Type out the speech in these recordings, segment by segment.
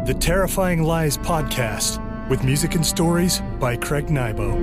The Terrifying Lies Podcast, with music and stories by Craig Nybo.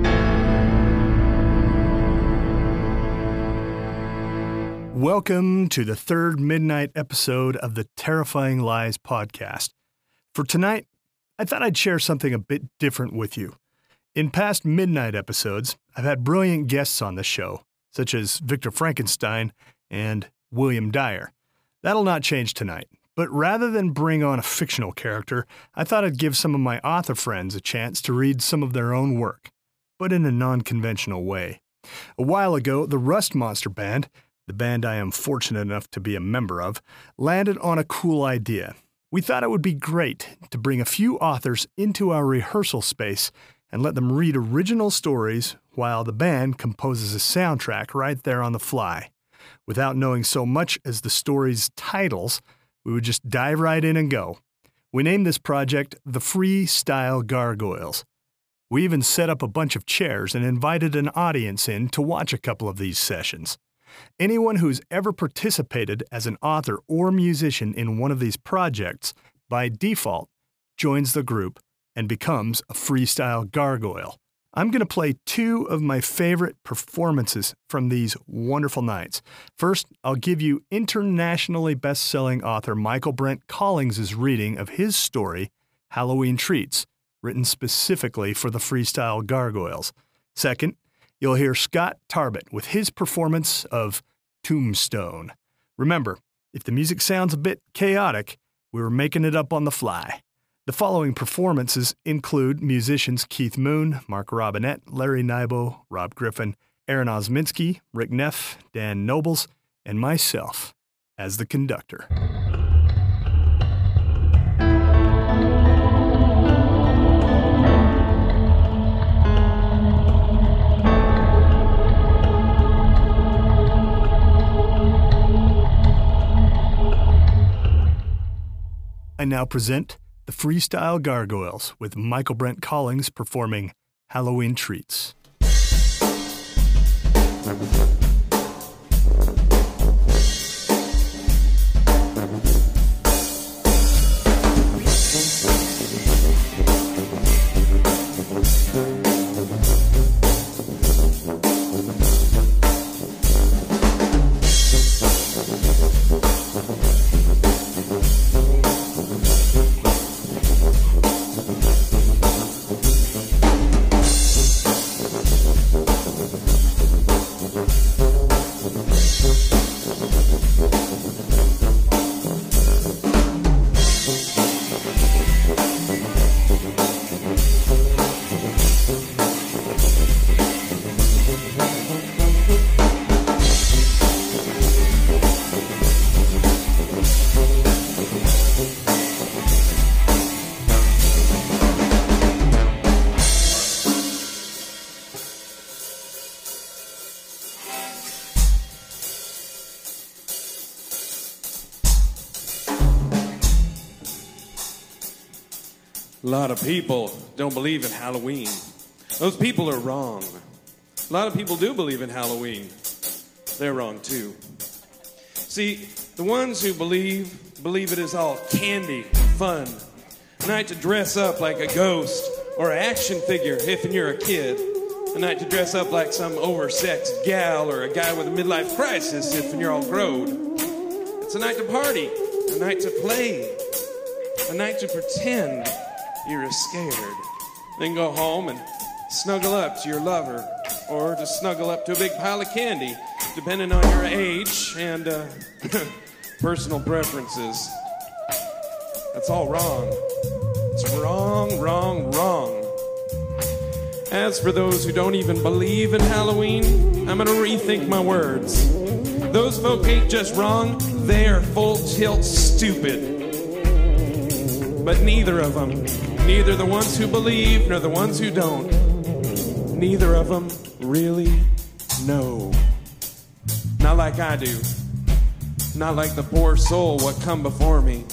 Welcome to the third midnight episode of the Terrifying Lies Podcast. For tonight, I thought I'd share something a bit different with you. In past midnight episodes, I've had brilliant guests on the show, such as Victor Frankenstein and William Dyer. That'll not change tonight. But rather than bring on a fictional character, I thought I'd give some of my author friends a chance to read some of their own work, but in a non-conventional way. A while ago, the Rust Monster Band, the band I am fortunate enough to be a member of, landed on a cool idea. We thought it would be great to bring a few authors into our rehearsal space and let them read original stories while the band composes a soundtrack right there on the fly. Without knowing so much as the story's titles, we would just dive right in and go. We named this project the Freestyle Gargoyles. We even set up a bunch of chairs and invited an audience in to watch a couple of these sessions. Anyone who's ever participated as an author or musician in one of these projects, by default, joins the group and becomes a freestyle gargoyle. I'm going to play two of my favorite performances from these wonderful nights. First, I'll give you internationally best-selling author Michael Brent Collins' reading of his story, Halloween Treats, written specifically for the Freestyle Gargoyles. Second, you'll hear Scott Tarbett with his performance of Tombstone. Remember, if the music sounds a bit chaotic, we were making it up on the fly. The following performances include musicians Keith Moon, Mark Robinette, Larry Nybo, Rob Griffin, Aaron Osminski, Rick Neff, Dan Nobles, and myself as the conductor. I now present the Freestyle Gargoyles with Michael Brent Collins performing Halloween Treats. A lot of people don't believe in Halloween. Those people are wrong. A lot of people do believe in Halloween. They're wrong too. See, the ones who believe it is all candy, fun, a night to dress up like a ghost or an action figure if you're a kid, a night to dress up like some oversexed gal or a guy with a midlife crisis if you're all growed. It's a night to party, a night to play, a night to pretend you're scared. Then go home and snuggle up to your lover, or to snuggle up to a big pile of candy, depending on your age and personal preferences. That's all wrong. It's wrong, wrong, wrong. As for those who don't even believe in Halloween, I'm going to rethink my words. Those folk ain't just wrong, they're full tilt stupid. But neither of them, neither the ones who believe nor the ones who don't, neither of them really know. Not like I do. Not like the poor soul what come before me.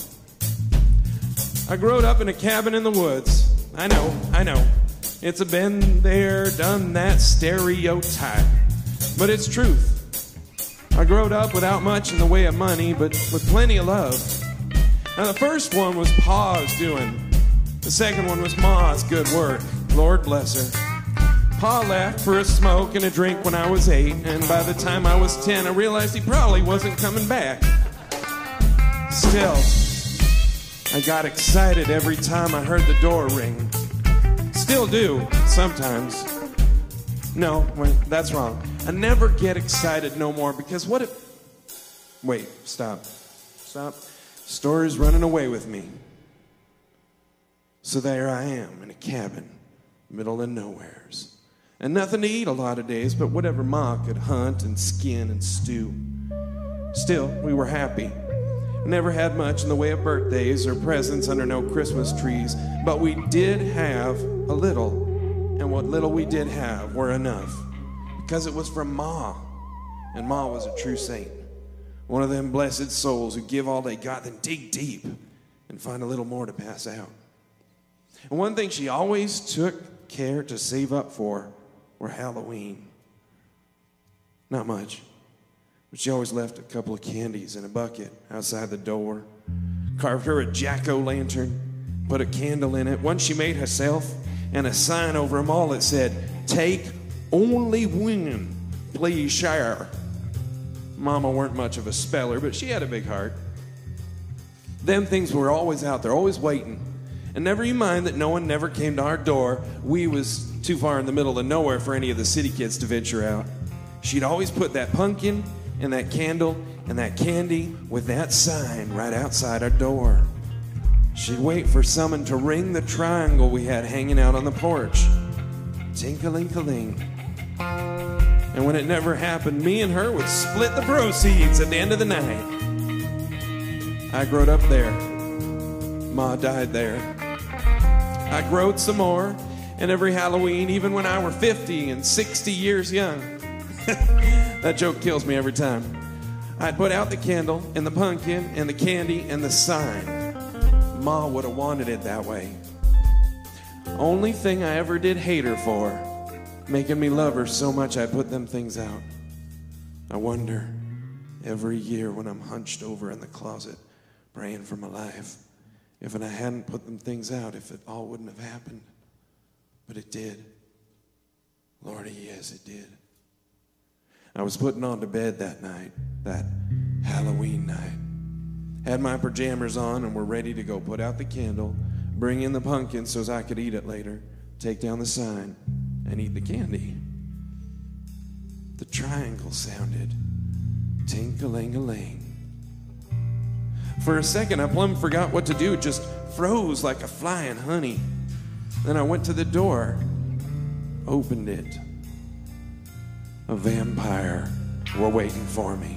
I growed up in a cabin in the woods. I know. It's a been there, done that stereotype. But it's truth. I growed up without much in the way of money, but with plenty of love. Now, the first one was Pa's doing. The second one was Ma's good work. Lord bless her. Pa left for a smoke and a drink when I was 8, and by the time I was 10, I realized he probably wasn't coming back. Still, I got excited every time I heard the door ring. Still do, sometimes. No, wait, that's wrong. I never get excited no more, because what if... Wait, stop. Story's running away with me. So there I am in a cabin, middle of nowheres. And nothing to eat a lot of days, but whatever Ma could hunt and skin and stew. Still, we were happy. Never had much in the way of birthdays or presents under no Christmas trees, but we did have a little. And what little we did have were enough. Because it was from Ma. And Ma was a true saint. One of them blessed souls who give all they got, then dig deep and find a little more to pass out. And one thing she always took care to save up for were Halloween. Not much, but she always left a couple of candies in a bucket outside the door, carved her a jack-o'-lantern, put a candle in it, one she made herself, and a sign over them all that said, "Take only one, please share." Mama weren't much of a speller, but she had a big heart. Them things were always out there, always waiting. And never you mind that no one never came to our door. We was too far in the middle of nowhere for any of the city kids to venture out. She'd always put that pumpkin and that candle and that candy with that sign right outside our door. She'd wait for someone to ring the triangle we had hanging out on the porch. Tink-a-link-a-ling. And when it never happened, me and her would split the proceeds at the end of the night. I growed up there. Ma died there. I growed some more, and every Halloween, even when I were 50 and 60 years young, that joke kills me every time, I'd put out the candle and the pumpkin and the candy and the sign. Ma would have wanted it that way. Only thing I ever did hate her for, making me love her so much I put them things out. I wonder, every year when I'm hunched over in the closet, praying for my life, if I hadn't put them things out, if it all wouldn't have happened. But it did. Lordy, yes, it did. I was putting on to bed that night, that Halloween night. Had my pajamas on and were ready to go put out the candle, bring in the pumpkin so as I could eat it later, take down the sign, and eat the candy. The triangle sounded. Tink-a-ling-a-ling. For a second, I plumb forgot what to do, just froze like a fly in honey. Then I went to the door, opened it. A vampire were waiting for me.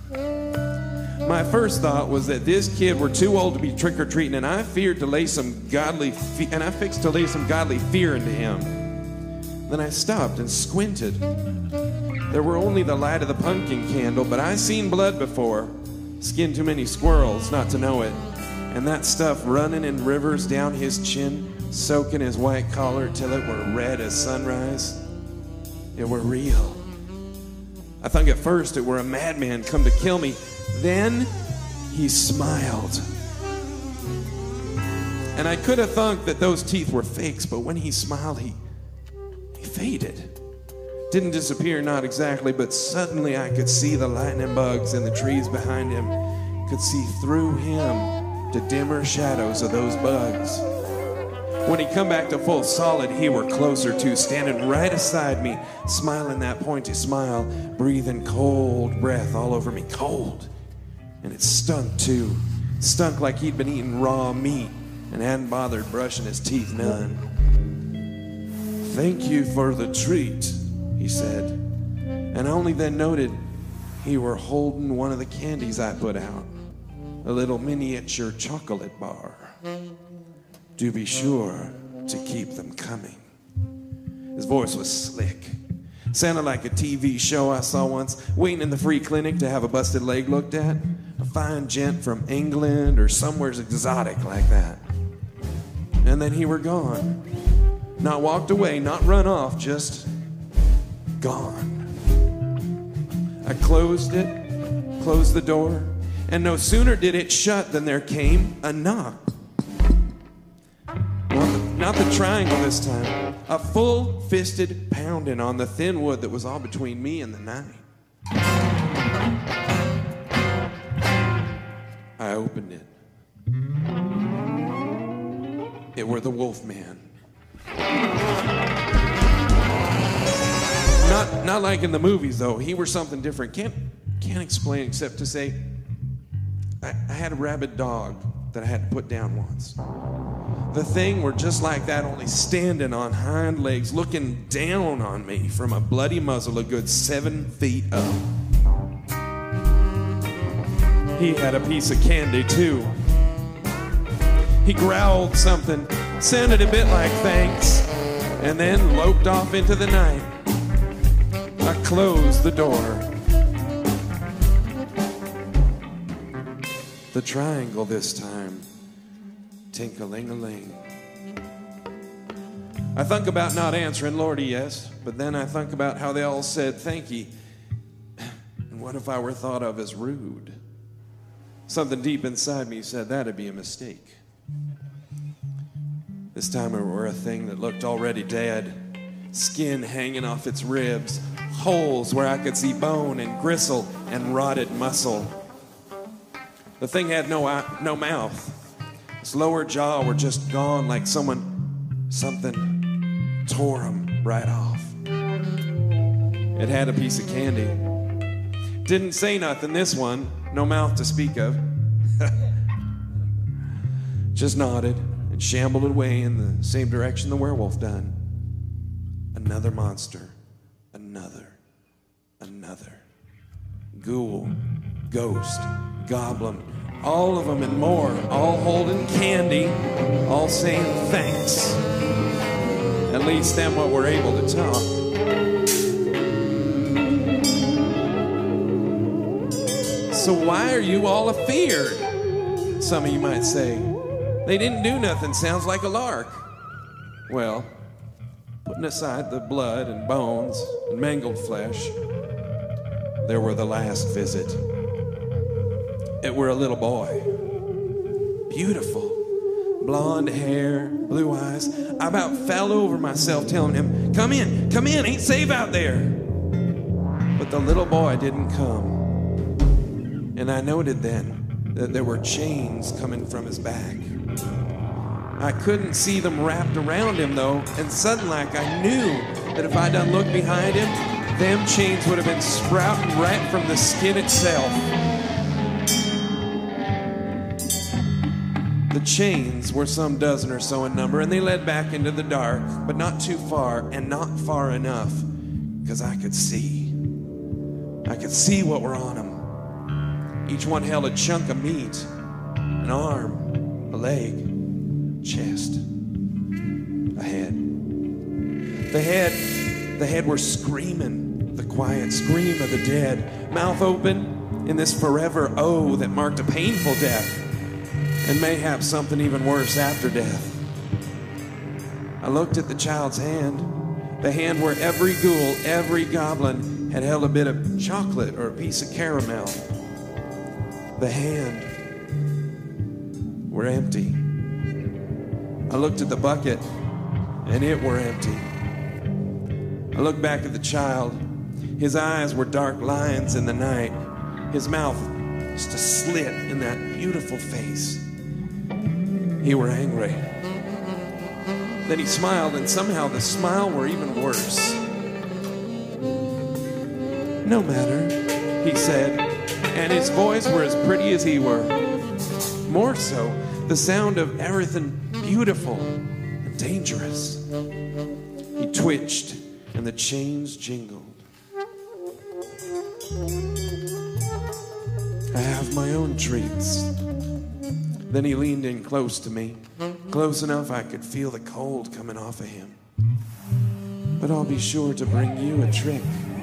My first thought was that this kid were too old to be trick-or-treating, and I fixed to lay some godly fear into him. Then I stopped and squinted. There were only the light of the pumpkin candle, but I seen blood before. Skinned too many squirrels not to know it. And that stuff running in rivers down his chin, soaking his white collar till it were red as sunrise. It were real. I thought at first it were a madman come to kill me. Then he smiled. And I could have thunk that those teeth were fakes, but when he smiled, he faded. Didn't disappear, not exactly, but suddenly I could see the lightning bugs in the trees behind him. Could see through him to dimmer shadows of those bugs. When he come back to full solid, he were closer to, standing right aside me, smiling that pointy smile, breathing cold breath all over me, cold. And it stunk too. Stunk like he'd been eating raw meat and hadn't bothered brushing his teeth none. "Thank you for the treat," he said. And I only then noted he were holding one of the candies I put out, a little miniature chocolate bar. Do be sure to keep them coming. His voice was slick. Sounded like a TV show I saw once, waiting in the free clinic to have a busted leg looked at. A fine gent from England or somewhere's exotic like that. And then he were gone. Not walked away, not run off, just gone. I closed the door, And no sooner did it shut than there came a knock. Not the triangle this time. A full-fisted pounding on the thin wood that was all between me and the night. I opened it. It were the Wolfman. Not like in the movies, though. He were something different. Can't explain except to say I had a rabid dog that I had to put down once. The thing were just like that, only standing on hind legs, looking down on me from a bloody muzzle a good 7 feet up. He had a piece of candy, too. He growled something, sounded a bit like thanks, and then loped off into the night. I closed the door. The triangle this time. Tink-a-ling-a-ling. I think about not answering, Lordy, yes, but then I think about how they all said thank ye. And what if I were thought of as rude? Something deep inside me said that'd be a mistake. This time it were a thing that looked already dead. Skin hanging off its ribs. Holes where I could see bone and gristle and rotted muscle. The thing had no mouth. Its lower jaw were just gone like something tore him right off. It had a piece of candy. Didn't say nothing, this one. No mouth to speak of. Just nodded and shambled away in the same direction the werewolf done. Another monster. Another. Ghoul. Ghost. Goblin. All of them and more. All holding candy. All saying thanks. At least them what were able to talk. So why are you all afeared? Some of you might say. They didn't do nothing. Sounds like a lark. Well, putting aside the blood and bones and mangled flesh, there were the last visit. It were a little boy. Beautiful. Blonde hair, blue eyes. I about fell over myself telling him, come in, ain't safe out there. But the little boy didn't come. And I noted then that there were chains coming from his back. I couldn't see them wrapped around him, though, and suddenly like I knew that if I done looked behind him, them chains would have been sprouting right from the skin itself. The chains were some dozen or so in number, and they led back into the dark, but not too far and not far enough, because I could see. I could see what were on them. Each one held a chunk of meat, an arm, a leg, chest, a head. The head were screaming, the quiet scream of the dead, mouth open in this forever O that marked a painful death, and mayhap something even worse after death. I looked at the child's hand, the hand where every ghoul, every goblin had held a bit of chocolate or a piece of caramel. The hand were empty. I looked at the bucket, and it were empty. I looked back at the child. His eyes were dark lines in the night. His mouth just a slit in that beautiful face. He were angry. Then he smiled, and somehow the smile were even worse. No matter, he said, and his voice were as pretty as he were. More so, the sound of everything beautiful and dangerous. He twitched, and the chains jingled. I have my own treats. Then he leaned in close to me, close enough I could feel the cold coming off of him. But I'll be sure to bring you a trick.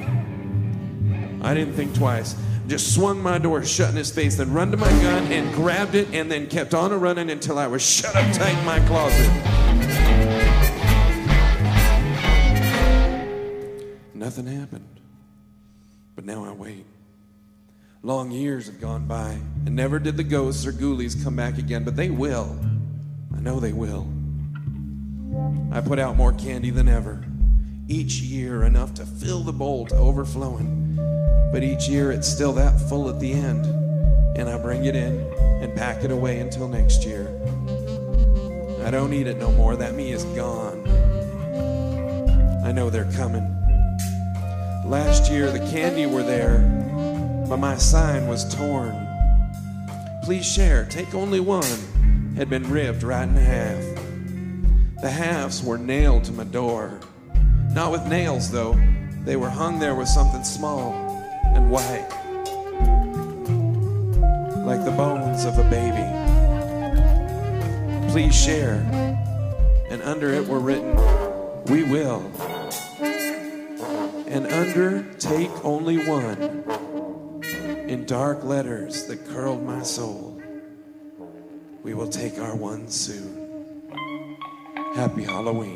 I didn't think twice. Just swung my door shut in his face, then run to my gun and grabbed it, and then kept on running until I was shut up tight in my closet. Nothing happened. But now I wait. Long years have gone by, and never did the ghosts or ghoulies come back again, but they will. I know they will. I put out more candy than ever. Each year enough to fill the bowl to overflowing. But each year it's still that full at the end. And I bring it in and pack it away until next year. I don't eat it no more. That me is gone. I know they're coming. Last year the candy were there, but my sign was torn. Please share, take only one, had been ripped right in half. The halves were nailed to my door. Not with nails, though. They were hung there with something small and white, like the bones of a baby. Please share. And under it were written, we will. And under, take only one, in dark letters that curled my soul. We will take our one soon. Happy Halloween.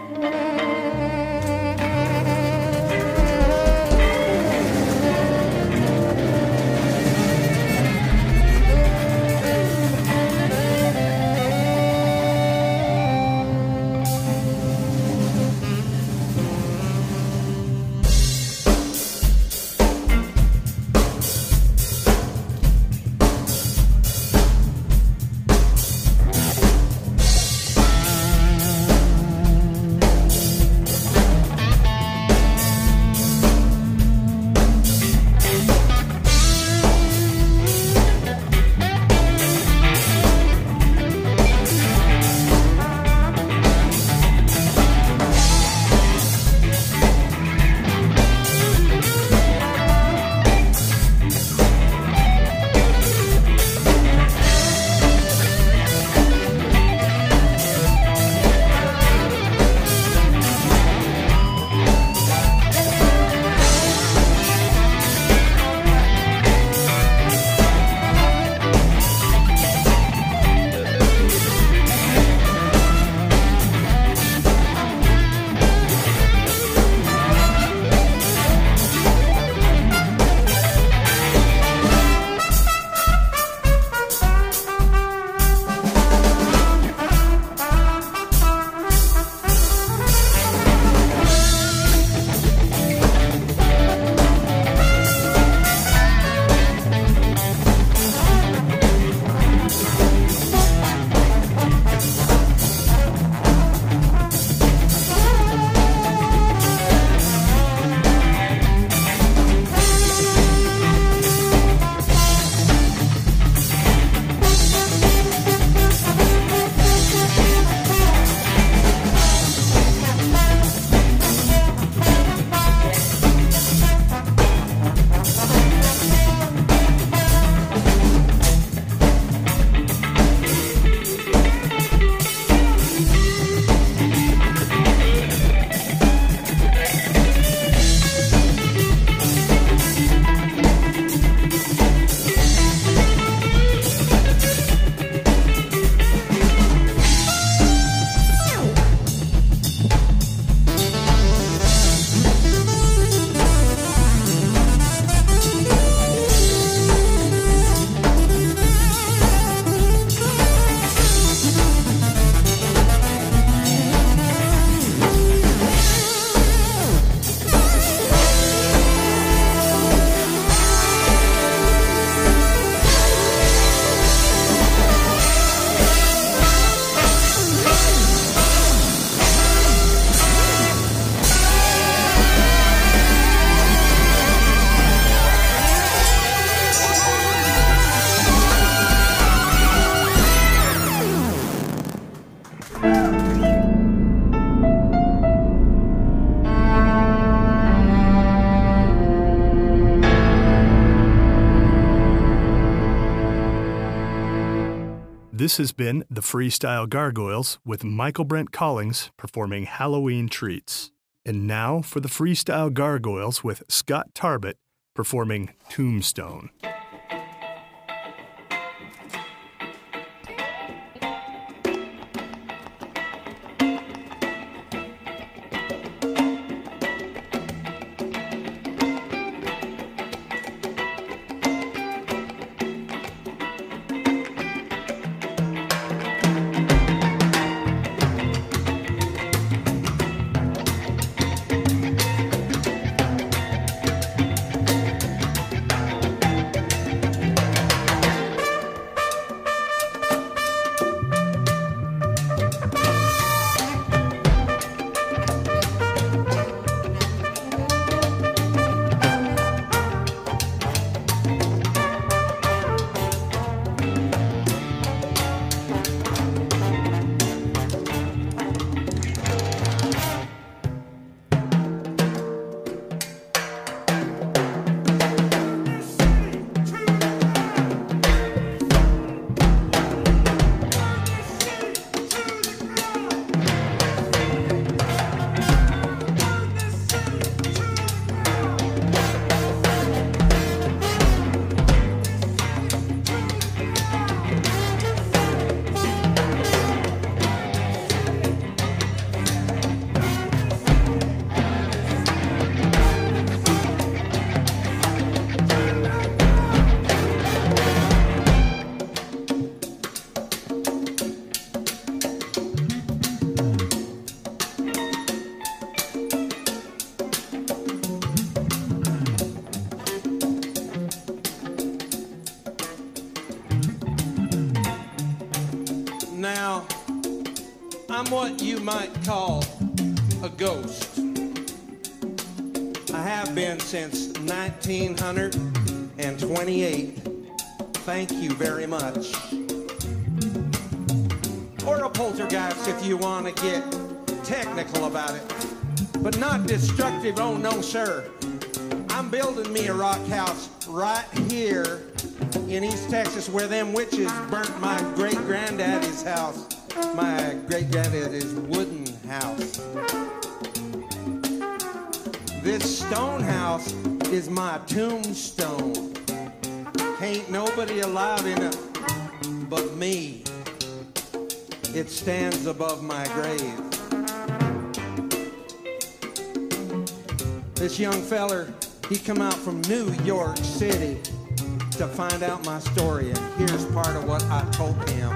This has been the Freestyle Gargoyles with Michael Brent Collings performing Halloween Treats. And now for the Freestyle Gargoyles with Scott Tarbett performing Tombstone. Now, I'm what you might call a ghost. I have been since 1928. Thank you very much. Or a poltergeist if you want to get technical about it. But not destructive, oh no sir. I'm building me a rock house right here in East Texas where them witches burnt my great-granddaddy's house. My great-granddaddy's wooden house. This stone house is my tombstone. Ain't nobody alive in it but me. It stands above my grave. This young feller, he come out from New York City to find out my story, and here's part of what I told him.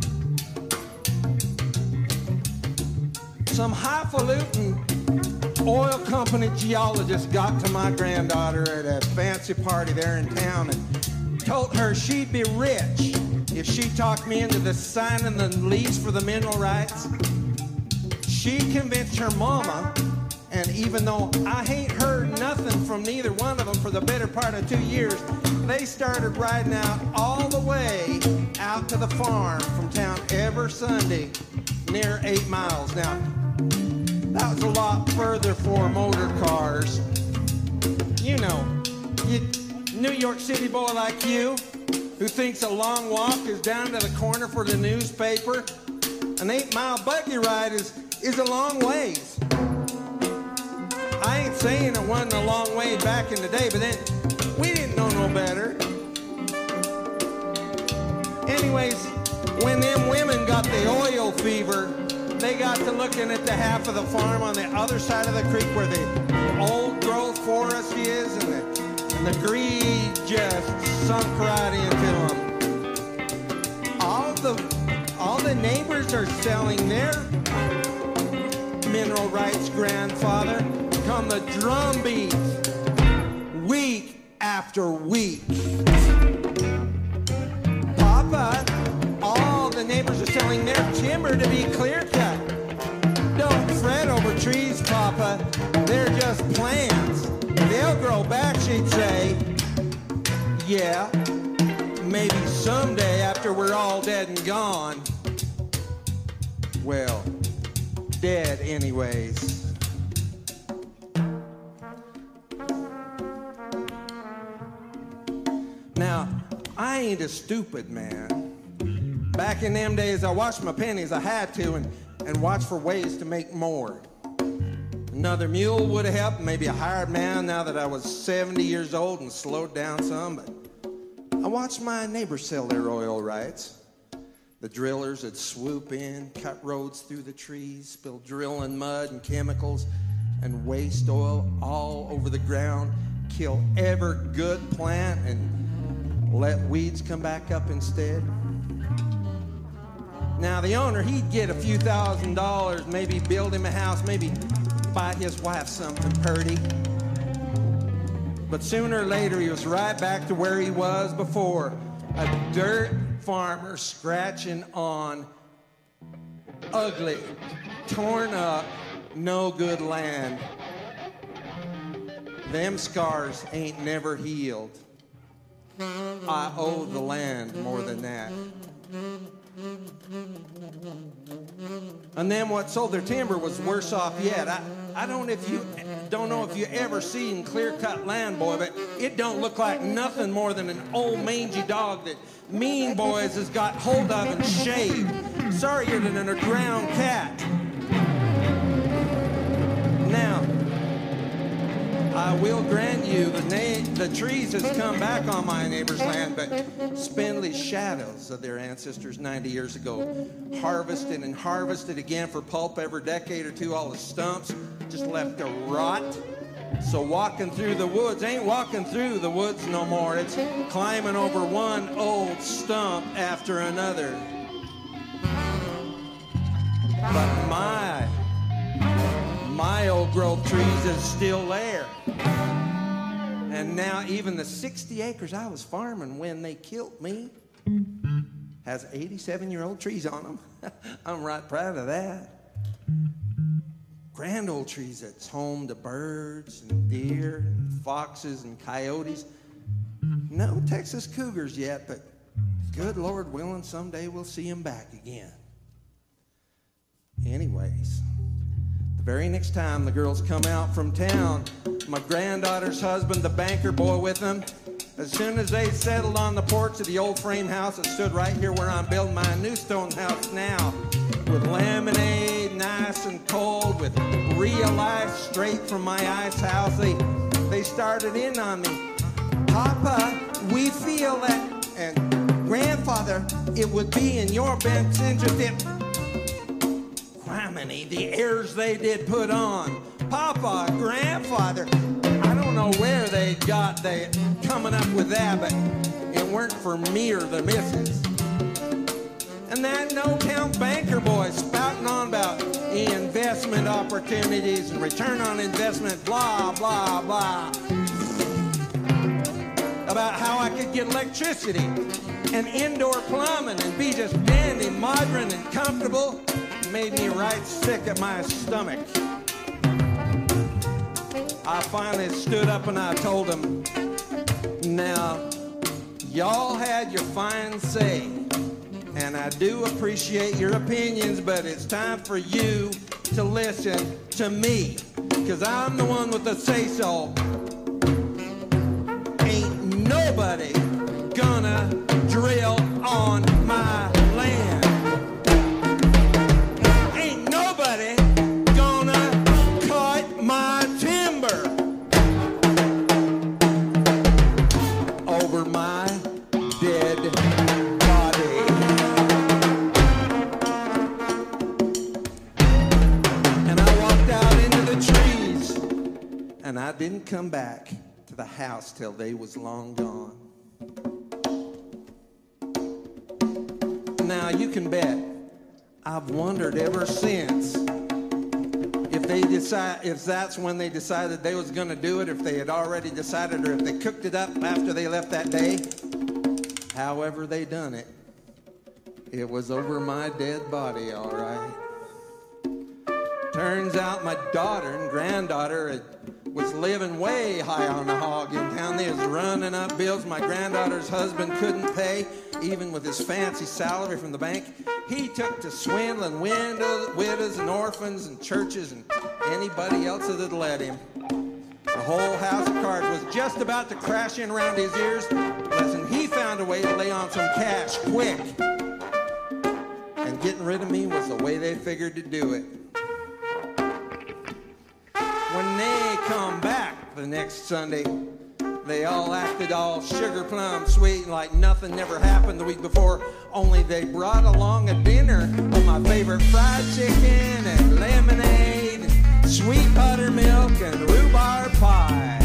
Some highfalutin oil company geologist got to my granddaughter at a fancy party there in town and told her she'd be rich if she talked me into the signing the lease for the mineral rights. She convinced her mama, and even though I ain't heard nothing from neither one of them for the better part of 2 years, they started riding out all the way out to the farm from town every Sunday, near 8 miles. Now, that was a lot further for motor cars. You know, New York City boy like you, who thinks a long walk is down to the corner for the newspaper, an 8-mile buggy ride is a long ways. I ain't saying it wasn't a long way back in the day, but then we didn't know no better. Anyways, when them women got the oil fever, they got to looking at the half of the farm on the other side of the creek where the old growth forest is, and the greed just sunk right into them. All the neighbors are selling their mineral rights, grandfather. Come the drum beats, week after week. Papa, all the neighbors are selling their timber to be clear cut. Don't fret over trees, Papa, they're just plants. They'll grow back, she'd say. Yeah, maybe someday after we're all dead and gone. Well, dead anyways. Now, I ain't a stupid man. Back in them days, I watched my pennies, I had to, and watched for ways to make more. Another mule would have helped, maybe a hired man now that I was 70 years old and slowed down some, but I watched my neighbors sell their oil rights. The drillers would swoop in, cut roads through the trees, spill drilling mud and chemicals and waste oil all over the ground, kill every good plant, and let weeds come back up instead. Now the owner, he'd get a few $1,000s, maybe build him a house, maybe buy his wife something purty. But sooner or later, he was right back to where he was before, a dirt farmer scratching on ugly, torn up, no good land. Them scars ain't never healed. I owe the land more than that. And then what sold their timber was worse off yet. I don't know if you ever seen clear-cut land, boy, but it don't look like nothing more than an old mangy dog that mean boys has got hold of and shaved. Sorrier than an drowned cat. Now, I will grant you the trees has come back on my neighbor's land, but spindly shadows of their ancestors 90 years ago harvested and harvested again for pulp every decade or two. All the stumps just left to rot. So walking through the woods ain't walking through the woods no more. It's climbing over one old stump after another. But my old growth trees is still there. And now even the 60 acres I was farming when they killed me Has 87-year-old trees on them. I'm right proud of that. Grand old trees that's home to birds and deer and foxes and coyotes. No Texas cougars yet, but good Lord willing, someday we'll see them back again. Anyways, the very next time the girls come out from town, my granddaughter's husband, the banker boy with them, as soon as they settled on the porch of the old frame house that stood right here where I'm building my new stone house now, with lemonade, nice and cold, with real ice straight from my ice house, they started in on me. Papa, we feel that, and Grandfather, it would be in your best interest if... Criminy, the airs they did put on. Papa, Grandfather, I don't know where they got coming up with that, but it weren't for me or the missus. And that no-count banker boy spouting on about investment opportunities and return on investment, blah, blah, blah. About how I could get electricity and indoor plumbing and be just dandy, modern, and comfortable. Made me right sick at my stomach. I finally stood up and I told him, now, y'all had your fine say, and I do appreciate your opinions, but it's time for you to listen to me, because I'm the one with the say-so. Ain't nobody gonna drill on my land. Ain't nobody gonna cut my timber over my dead body. And I walked out into the trees, and I didn't come back to the house till they was long gone. Now you can bet I've wondered ever since if that's when they decided they was going to do it, if they had already decided, or if they cooked it up after they left that day. However they done it, it was over my dead body, all right. Turns out my daughter and granddaughter was living way high on the hog in town. They was running up bills my granddaughter's husband couldn't pay, even with his fancy salary from the bank. He took to swindling widows and orphans and churches and anybody else that'd let him. The whole house of cards was just about to crash in around his ears. Listen, he found a way to lay on some cash quick. And getting rid of me was the way they figured to do it. When they come back the next Sunday, they all acted all sugar plum sweet, like nothing never happened the week before, only they brought along a dinner of my favorite fried chicken and lemonade, and sweet buttermilk and rhubarb pie.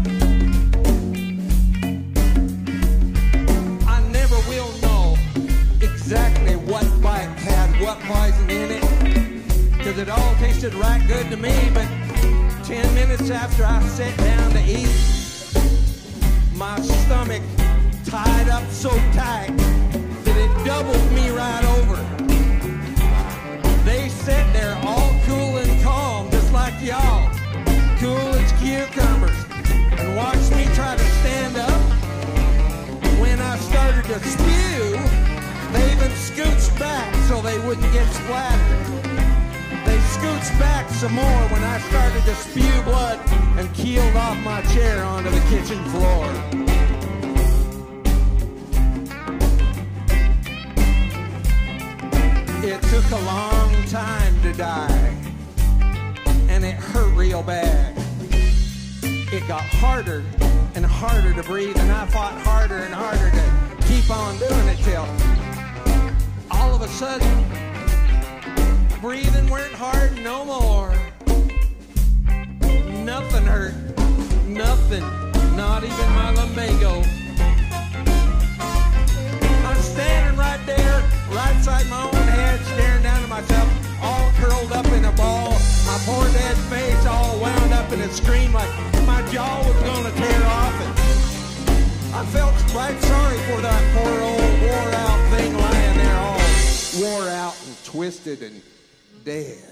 I never will know exactly what bite had what poison in it, because it all tasted right good to me, but 10 minutes after I sat down to eat, my stomach tied up so tight that it doubled me right over. They sat there all cool and calm, just like y'all, cool as cucumbers, and watched me try to stand up. When I started to spew, they even scooched back so they wouldn't get splattered. They scooched back some more when I started to spew blood and keeled off my chair onto the kitchen floor. It took a long time to die, and it hurt real bad. It got harder and harder to breathe, and I fought harder and harder to keep on doing it till all of a sudden, breathing weren't hard no more. Nothing hurt. Nothing. Not even my lumbago. I'm standing right there, right side my own head, staring down at myself, all curled up in a ball. My poor dead face all wound up in a scream like my jaw was gonna tear off. And I felt right sorry for that poor old wore out thing lying twisted and dead.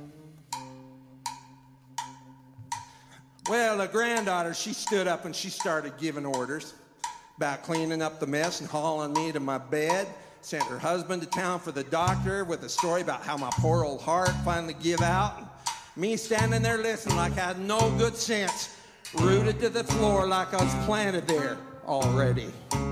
Well, the granddaughter, she stood up and she started giving orders about cleaning up the mess and hauling me to my bed. Sent her husband to town for the doctor with a story about how my poor old heart finally give out. And me standing there listening like I had no good sense, rooted to the floor like I was planted there already.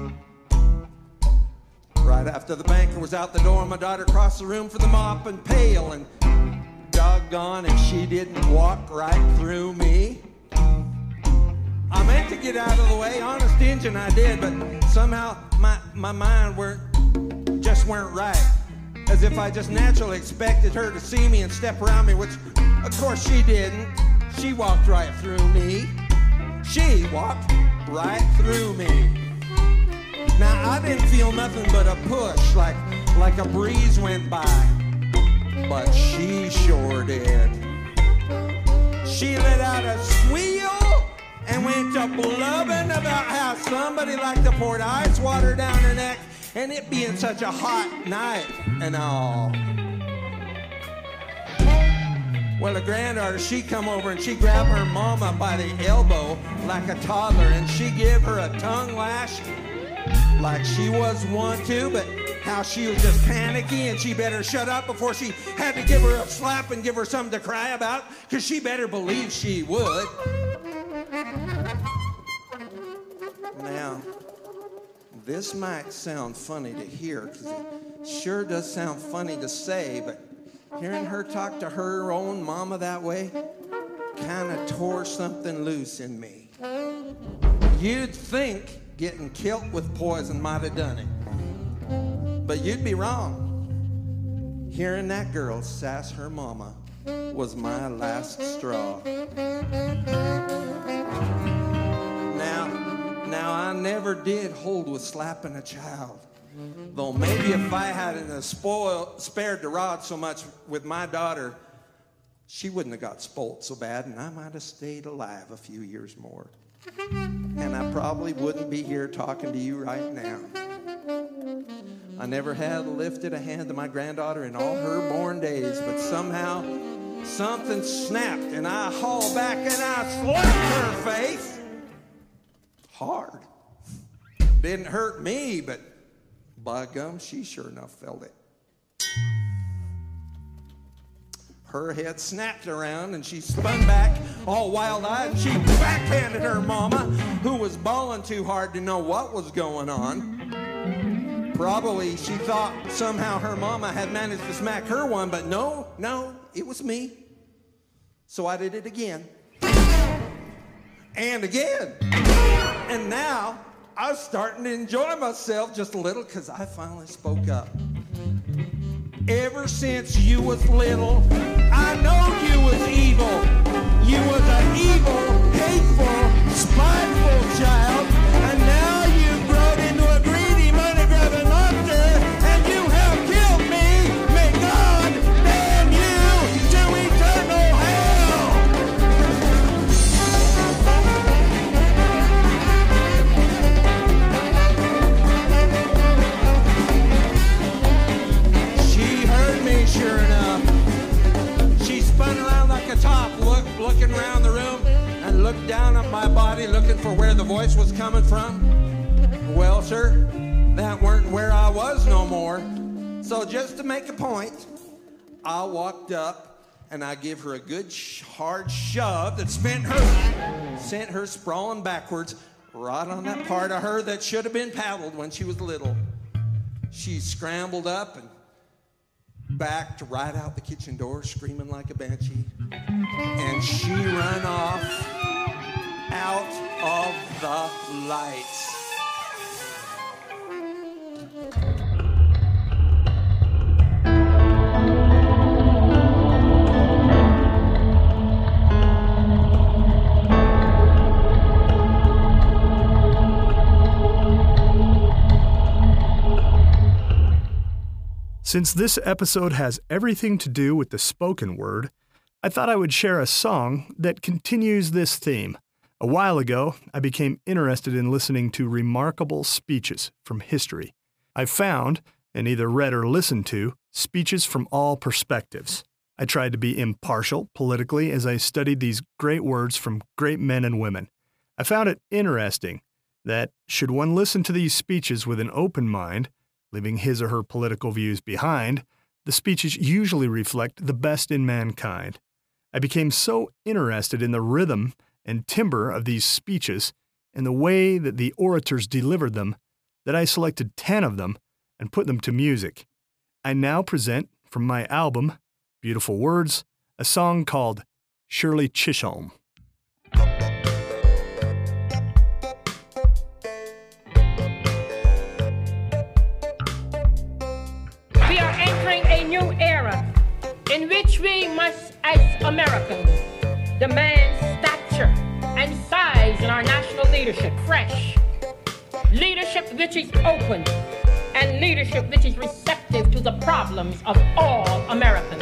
Right after the banker was out the door, my daughter crossed the room for the mop and pail, and doggone if she didn't walk right through me. I meant to get out of the way, honest Injun I did, but somehow my mind just weren't right. As if I just naturally expected her to see me and step around me, which of course she didn't. She walked right through me. She walked right through me. Now I didn't feel nothing but a push, like a breeze went by. But she sure did. She let out a squeal and went to blubbing about how somebody liked to pour ice water down her neck, and it being such a hot night and all. Well, the granddaughter, she come over and she grabbed her mama by the elbow like a toddler, and she give her a tongue lash like she was one to, but how she was just panicky and she better shut up before she had to give her a slap and give her something to cry about, because she better believe she would. Now, this might sound funny to hear, because it sure does sound funny to say, but hearing her talk to her own mama that way kind of tore something loose in me. You'd think getting killed with poison might have done it, but you'd be wrong. Hearing that girl sass her mama was my last straw. Now I never did hold with slapping a child, though maybe if I hadn't spared the rod so much with my daughter, she wouldn't have got spoiled so bad, and I might have stayed alive a few years more. And I probably wouldn't be here talking to you right now. I never had lifted a hand to my granddaughter in all her born days, but somehow something snapped and I hauled back and I slapped her face. Hard. Didn't hurt me, but by gum, she sure enough felt it. Her head snapped around and she spun back all wild-eyed and she backhanded her mama, who was bawling too hard to know what was going on. Probably she thought somehow her mama had managed to smack her one, but no, it was me. So I did it again. And again. And now I was starting to enjoy myself just a little, because I finally spoke up. Ever since you was little, I know you was evil. You was an evil, hateful, spiteful child, and now you've grown into a greedy, money-grabbing monster, and you have killed me. May God damn you to eternal hell. She heard me, sure enough. She spun around like a top, looking around the room, and looked down at my body, looking for where the voice was coming from. Well, sir, that weren't where I was no more. So just to make a point, I walked up and I give her a good hard shove that sent her sprawling backwards right on that part of her that should have been paddled when she was little. She scrambled up and backed right out the kitchen door, screaming like a banshee, and she ran off out of the lights. Since this episode has everything to do with the spoken word, I thought I would share a song that continues this theme. A while ago, I became interested in listening to remarkable speeches from history. I found, and either read or listened to, speeches from all perspectives. I tried to be impartial politically as I studied these great words from great men and women. I found it interesting that, should one listen to these speeches with an open mind, leaving his or her political views behind, the speeches usually reflect the best in mankind. I became so interested in the rhythm and timbre of these speeches and the way that the orators delivered them that I selected 10 of them and put them to music. I now present, from my album, Beautiful Words, a song called Shirley Chisholm. We are entering a new era in which we must, as Americans, demand stature and size in our national leadership, fresh leadership which is open, and leadership which is receptive to the problems of all Americans.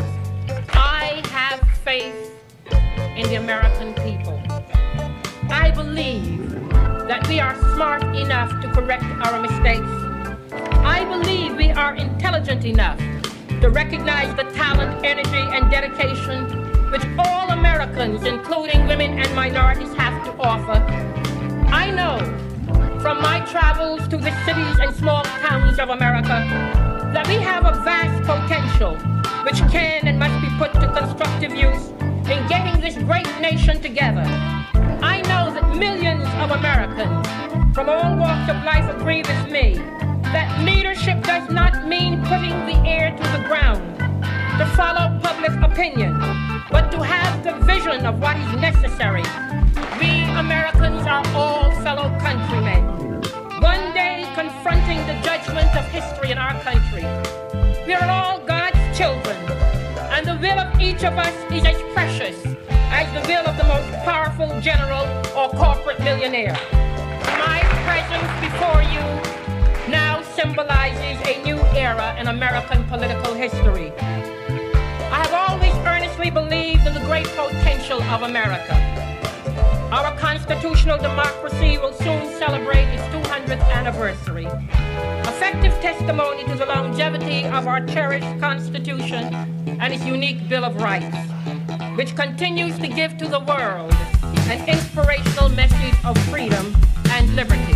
I have faith in the American people. I believe that we are smart enough to correct our mistakes. I believe we are intelligent enough to recognize the talent, energy, and dedication which all Americans, including women and minorities, have to offer. I know from my travels to the cities and small towns of America that we have a vast potential which can and must be put to constructive use in getting this great nation together. I know that millions of Americans from all walks of life agree with me that leadership does not mean putting the ear to the ground to follow public opinion, but to have the vision of what is necessary. We Americans are all fellow countrymen, one day confronting the judgment of history in our country. We are all God's children, and the will of each of us is as precious as the will of the most powerful general or corporate millionaire. My presence before you now symbolizes a new era in American political history. I have always earnestly believed in the great potential of America. Our constitutional democracy will soon celebrate its 200th anniversary. Effective testimony to the longevity of our cherished Constitution and its unique Bill of Rights, which continues to give to the world an inspirational message of freedom and liberty.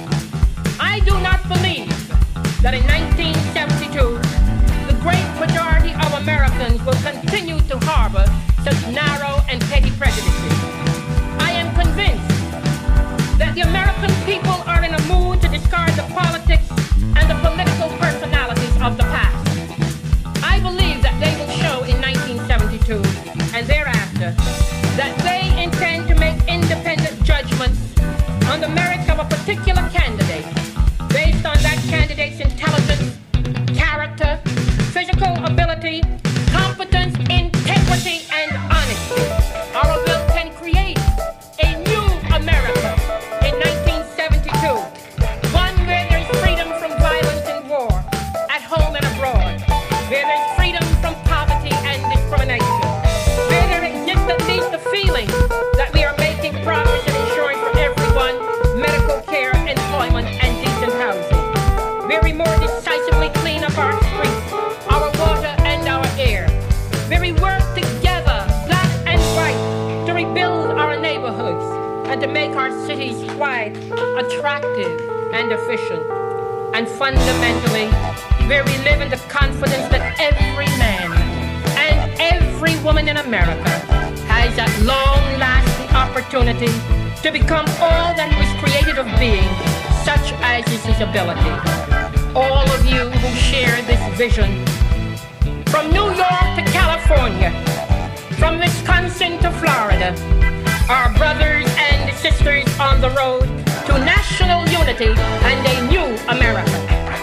I do not believe that in 1972, the great majority of Americans will continue to harbor such narrow and petty prejudices. I am convinced that the American people are in a mood to discard the politics and the political personalities of the past. I believe that they will show in 1972 and thereafter that they intend to make independent judgments on the merits of a particular candidate based on that candidate's intelligence, character, physical ability, competence, integrity, and honesty. Our bill can create a new America in 1972, one where there is freedom from violence and war, at home and abroad, where there is freedom from poverty and discrimination, where there exists at least the feeling that we are making progress in ensuring for everyone medical care, employment, and decent housing, where we more decisively clean up our streets, our water, and our air, where we work together, black and white, to rebuild our neighborhoods and to make our cities quiet, attractive, and efficient, and fundamentally, where we live in the confidence that every man and every woman in America has at long last the opportunity to become all that he was created of being, such as is his ability. All of you who share this vision, from New York to California, from Wisconsin to Florida, our brothers and sisters on the road to national unity and a new America.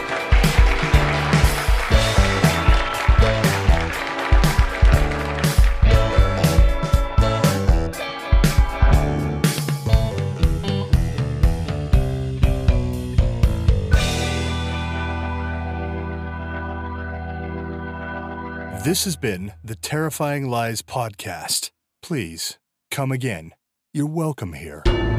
This has been the Terrifying Lies podcast. Please come again. You're welcome here.